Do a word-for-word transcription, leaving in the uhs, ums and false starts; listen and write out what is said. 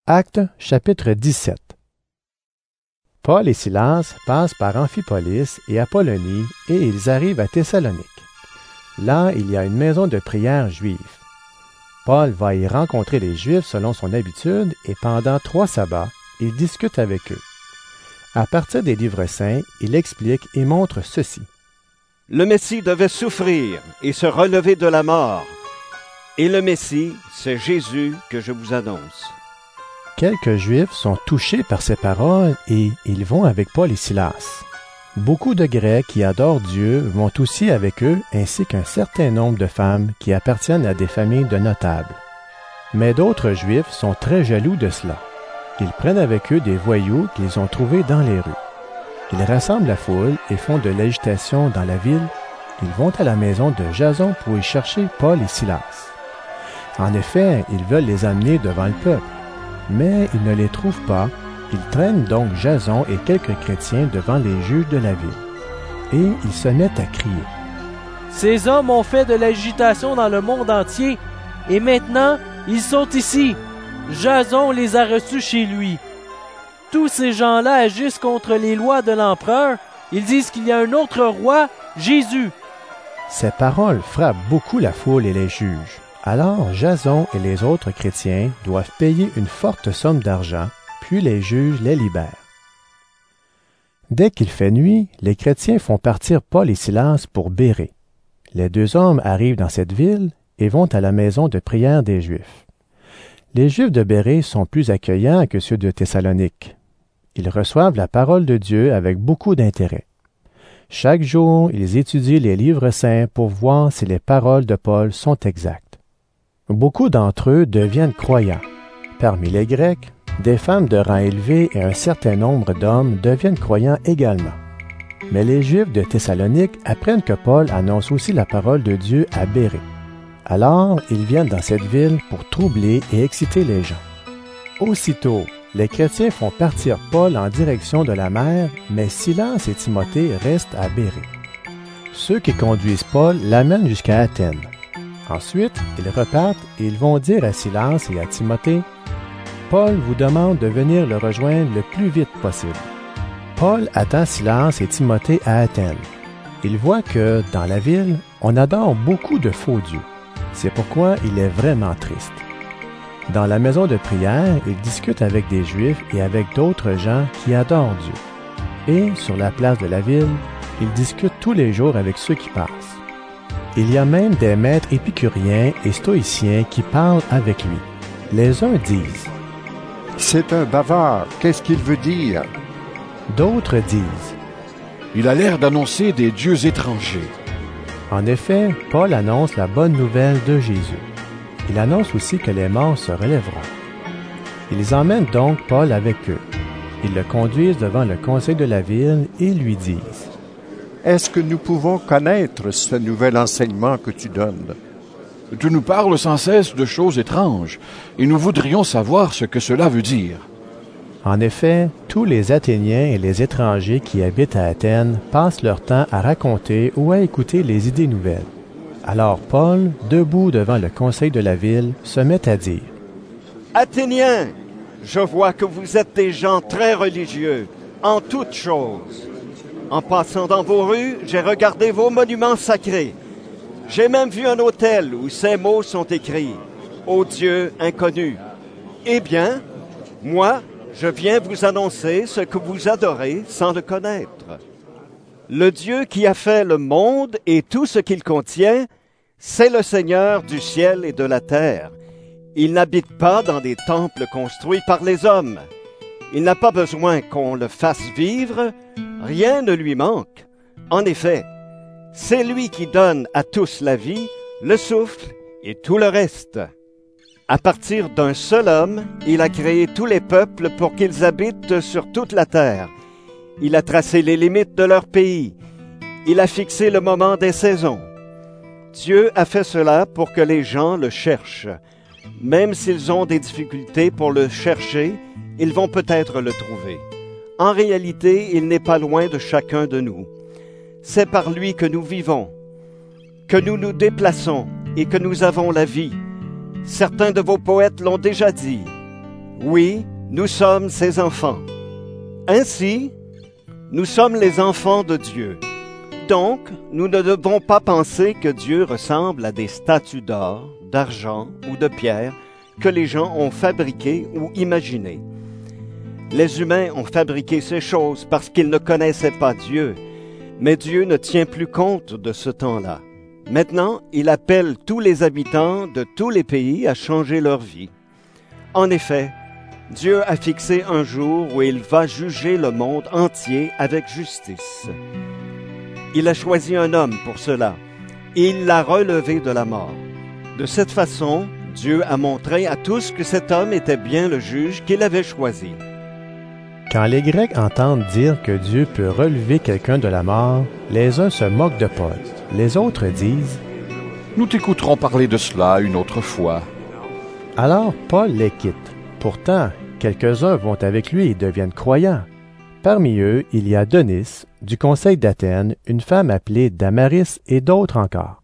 Actes chapitre dix-sept. Paul et Silas passent par Amphipolis et Apollonie et ils arrivent à Thessalonique. Là, il y a une maison de prière juive. Paul va y rencontrer les Juifs selon son habitude et pendant trois sabbats, il discute avec eux. À partir des livres saints, il explique et montre ceci. Le Messie devait souffrir et se relever de la mort. Et le Messie, c'est Jésus que je vous annonce. Quelques Juifs sont touchés par ces paroles et ils vont avec Paul et Silas. Beaucoup de Grecs qui adorent Dieu vont aussi avec eux, ainsi qu'un certain nombre de femmes qui appartiennent à des familles de notables. Mais d'autres Juifs sont très jaloux de cela. Ils prennent avec eux des voyous qu'ils ont trouvés dans les rues. Ils rassemblent la foule et font de l'agitation dans la ville. Ils vont à la maison de Jason pour y chercher Paul et Silas. En effet, ils veulent les amener devant le peuple. Mais ils ne les trouvent pas. Ils traînent donc Jason et quelques chrétiens devant les juges de la ville. Et ils se mettent à crier. Ces hommes ont fait de l'agitation dans le monde entier, et maintenant, ils sont ici. Jason les a reçus chez lui. Tous ces gens-là agissent contre les lois de l'empereur. Ils disent qu'il y a un autre roi, Jésus. Ces paroles frappent beaucoup la foule et les juges. Alors Jason et les autres chrétiens doivent payer une forte somme d'argent, puis les juges les libèrent. Dès qu'il fait nuit, les chrétiens font partir Paul et Silas pour Bérée. Les deux hommes arrivent dans cette ville et vont à la maison de prière des Juifs. Les Juifs de Bérée sont plus accueillants que ceux de Thessalonique. Ils reçoivent la parole de Dieu avec beaucoup d'intérêt. Chaque jour, ils étudient les livres saints pour voir si les paroles de Paul sont exactes. Beaucoup d'entre eux deviennent croyants. Parmi les Grecs, des femmes de rang élevé et un certain nombre d'hommes deviennent croyants également. Mais les Juifs de Thessalonique apprennent que Paul annonce aussi la parole de Dieu à Bérée. Alors, ils viennent dans cette ville pour troubler et exciter les gens. Aussitôt, les chrétiens font partir Paul en direction de la mer, mais Silas et Timothée restent à Bérée. Ceux qui conduisent Paul l'amènent jusqu'à Athènes. Ensuite, ils repartent et ils vont dire à Silas et à Timothée, « Paul vous demande de venir le rejoindre le plus vite possible. » Paul attend Silas et Timothée à Athènes. Il voit que, dans la ville, on adore beaucoup de faux dieux. C'est pourquoi il est vraiment triste. Dans la maison de prière, il discute avec des Juifs et avec d'autres gens qui adorent Dieu. Et, sur la place de la ville, il discute tous les jours avec ceux qui passent. Il y a même des maîtres épicuriens et stoïciens qui parlent avec lui. Les uns disent « C'est un bavard, qu'est-ce qu'il veut dire ?» D'autres disent « Il a l'air d'annoncer des dieux étrangers. » En effet, Paul annonce la bonne nouvelle de Jésus. Il annonce aussi que les morts se relèveront. Ils emmènent donc Paul avec eux. Ils le conduisent devant le conseil de la ville et lui disent « Est-ce que nous pouvons connaître ce nouvel enseignement que tu donnes? » Tu nous parles sans cesse de choses étranges, et nous voudrions savoir ce que cela veut dire. En effet, tous les Athéniens et les étrangers qui habitent à Athènes passent leur temps à raconter ou à écouter les idées nouvelles. Alors Paul, debout devant le conseil de la ville, se met à dire « Athéniens, je vois que vous êtes des gens très religieux, en toutes choses. En passant dans vos rues, j'ai regardé vos monuments sacrés. J'ai même vu un autel où ces mots sont écrits, « Ô Dieu inconnu ». Eh bien, moi, je viens vous annoncer ce que vous adorez sans le connaître. Le Dieu qui a fait le monde et tout ce qu'il contient, c'est le Seigneur du ciel et de la terre. Il n'habite pas dans des temples construits par les hommes. Il n'a pas besoin qu'on le fasse vivre, rien ne lui manque. En effet, c'est lui qui donne à tous la vie, le souffle et tout le reste. À partir d'un seul homme, il a créé tous les peuples pour qu'ils habitent sur toute la terre. Il a tracé les limites de leur pays. Il a fixé le moment des saisons. Dieu a fait cela pour que les gens le cherchent. Même s'ils ont des difficultés pour le chercher, ils vont peut-être le trouver. En réalité, il n'est pas loin de chacun de nous. C'est par lui que nous vivons, que nous nous déplaçons et que nous avons la vie. Certains de vos poètes l'ont déjà dit. Oui, nous sommes ses enfants. Ainsi, nous sommes les enfants de Dieu. Donc, nous ne devons pas penser que Dieu ressemble à des statues d'or, d'argent ou de pierre que les gens ont fabriquées ou imaginées. Les humains ont fabriqué ces choses parce qu'ils ne connaissaient pas Dieu, mais Dieu ne tient plus compte de ce temps-là. Maintenant, il appelle tous les habitants de tous les pays à changer leur vie. En effet, Dieu a fixé un jour où il va juger le monde entier avec justice. Il a choisi un homme pour cela, et il l'a relevé de la mort. De cette façon, Dieu a montré à tous que cet homme était bien le juge qu'il avait choisi. Quand les Grecs entendent dire que Dieu peut relever quelqu'un de la mort, les uns se moquent de Paul. Les autres disent « Nous t'écouterons parler de cela une autre fois. » Alors Paul les quitte. Pourtant, quelques-uns vont avec lui et deviennent croyants. Parmi eux, il y a Denis, du conseil d'Athènes, une femme appelée Damaris et d'autres encore.